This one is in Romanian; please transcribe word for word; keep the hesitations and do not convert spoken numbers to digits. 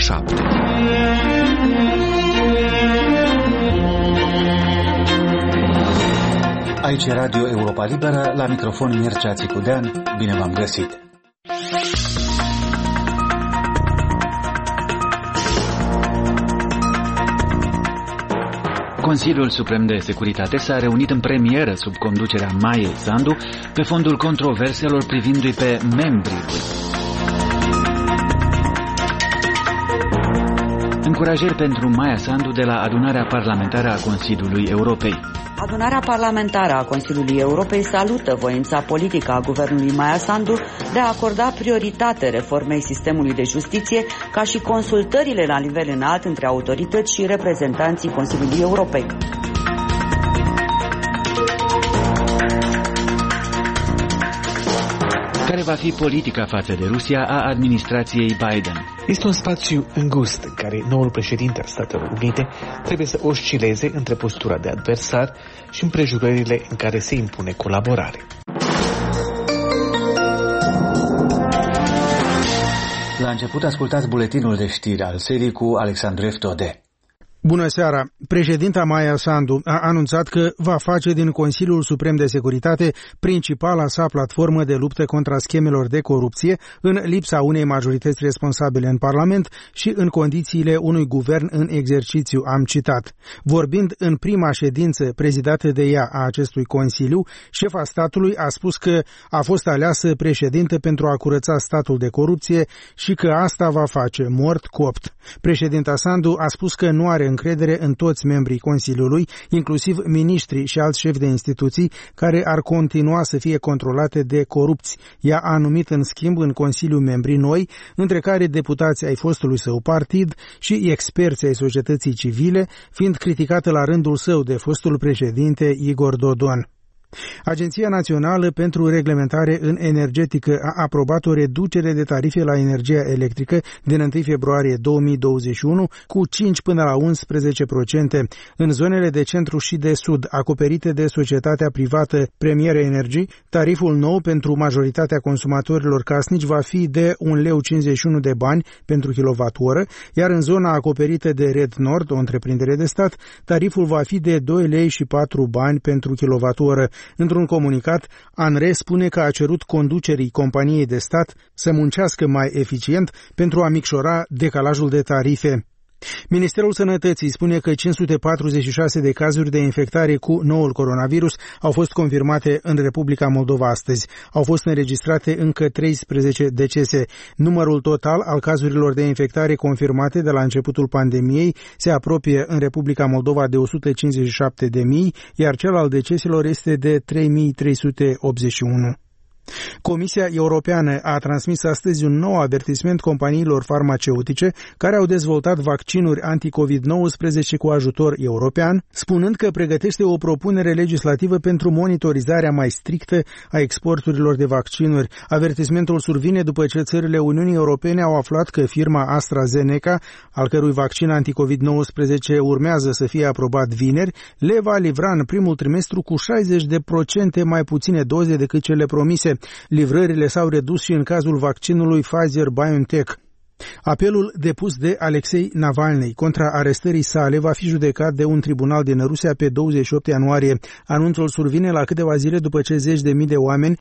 șapte. Aici e Radio Europa Liberă, la microfon Mircea Țicudean, bine v-am găsit! Consiliul Suprem de Securitate s-a reunit în premieră sub conducerea Maiei Sandu pe fondul controverselor privindu-i pe membrii lui. Încurajări pentru Maia Sandu de la adunarea parlamentară a Consiliului Europei. Adunarea parlamentară a Consiliului Europei salută voința politică a guvernului Maia Sandu de a acorda prioritate reformei sistemului de justiție, ca și consultările la nivel înalt între autorități și reprezentanții Consiliului Europei. Care va fi politica față de Rusia a administrației Biden? Este un spațiu îngust în care noul președinte al Statelor Unite trebuie să oscileze între postura de adversar și împrejurările în care se impune colaborare. La început ascultați buletinul de știri al serii cu Alexandru Eftode. Bună seara! Președinta Maia Sandu a anunțat că va face din Consiliul Suprem de Securitate principala sa platformă de luptă contra schemelor de corupție, în lipsa unei majorități responsabile în Parlament și în condițiile unui guvern în exercițiu, am citat. Vorbind în prima ședință prezidată de ea a acestui Consiliu, șefa statului a spus că a fost aleasă președinte pentru a curăța statul de corupție și că asta va face, mort copt. Președinta Sandu a spus că nu are încredere în toți membrii Consiliului, inclusiv miniștrii și alți șefi de instituții, care ar continua să fie controlate de corupți. Ea a numit în schimb în Consiliu membrii noi, între care deputați ai fostului său partid și experți ai societății civile, fiind criticată la rândul său de fostul președinte Igor Dodon. Agenția Națională pentru Reglementare în Energetică a aprobat o reducere de tarife la energia electrică din întâi februarie două mii douăzeci și unu cu cinci până la unsprezece la sută în zonele de centru și de sud acoperite de societatea privată Premier Energy. Tariful nou pentru majoritatea consumatorilor casnici va fi de un leu cincizeci și unu de bani pentru kilowattoră, iar în zona acoperită de Red Nord, o întreprindere de stat, tariful va fi de doi lei și patru bani pentru kilowattoră. Într-un comunicat, ANRE spune că a cerut conducerii companiei de stat să muncească mai eficient pentru a micșora decalajul de tarife. Ministerul Sănătății spune că cinci sute patruzeci și șase de cazuri de infectare cu noul coronavirus au fost confirmate în Republica Moldova astăzi. Au fost înregistrate încă treisprezece decese. Numărul total al cazurilor de infectare confirmate de la începutul pandemiei se apropie în Republica Moldova de o sută cincizeci și șapte de mii, iar cel al deceselor este de trei mii trei sute optzeci și unu. Comisia Europeană a transmis astăzi un nou avertisment companiilor farmaceutice care au dezvoltat vaccinuri anti-covid nouăsprezece cu ajutor european, spunând că pregătește o propunere legislativă pentru monitorizarea mai strictă a exporturilor de vaccinuri. Avertismentul survine după ce țările Uniunii Europene au aflat că firma AstraZeneca, al cărui vaccin anti-covid nouăsprezece urmează să fie aprobat vineri, le va livra în primul trimestru cu șaizeci la sută mai puține doze decât cele promise. Livrările s-au redus și în cazul vaccinului Pfizer-BioNTech. Apelul depus de Alexei Navalny contra arestării sale va fi judecat de un tribunal din Rusia pe douăzeci și opt ianuarie. Anunțul survine la câteva zile după ce zeci de mii de oameni